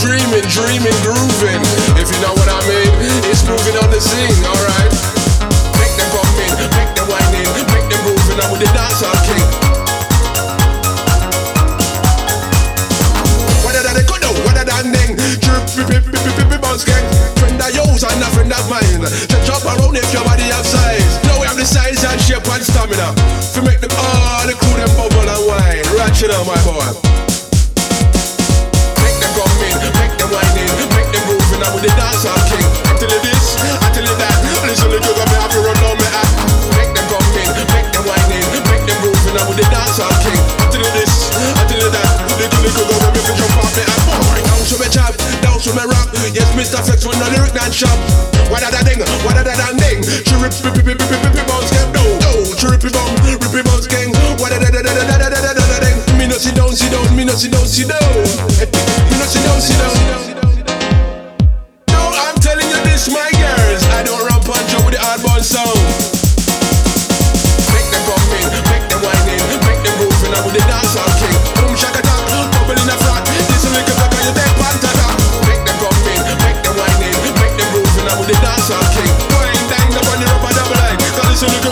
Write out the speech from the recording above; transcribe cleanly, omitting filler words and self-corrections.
dreaming, grooving. If you know what I mean, it's moving on the scene, alright? Make them come in, make them whine in, make them moving on with the dancehall king. What did they could do? What did I ding? Bounce gang. Friend of yours and a friend of mine. Just jump around if your body have size. Now we have the size and shape and stamina to make them all the crew them bubble and wine. Ratchet on my boy. Make them come in, make them whine in, make them moving on with the dancehall king. I tell you this, I tell you that. Listen to you, me have to run on me act. Make them come in, make them whine in, make them moving on with the dancehall king. I tell you this, I tell you that. Little go me fi jump off me act. Down to me chop, down to me rap. Yes, Mr. Flex when the lyric dance shop. What a da ding, what a da ding. She rip bounce gang, no. She rip bounce gang. What a da ding. Me no sit down, me no sit down. Me no sit down. No, I'm telling you this, my girls. I don't run punch out with the hardball sound. Make them come in, make them whine in, make them moving out with the dancehall king. Boom shaka talk, bubble in a flat. This is little back on your deck, pantata. Make them come in, make them whine in, make them moving out with the dancehall king. Wine, dang, up on the rubber double line. Cause this is little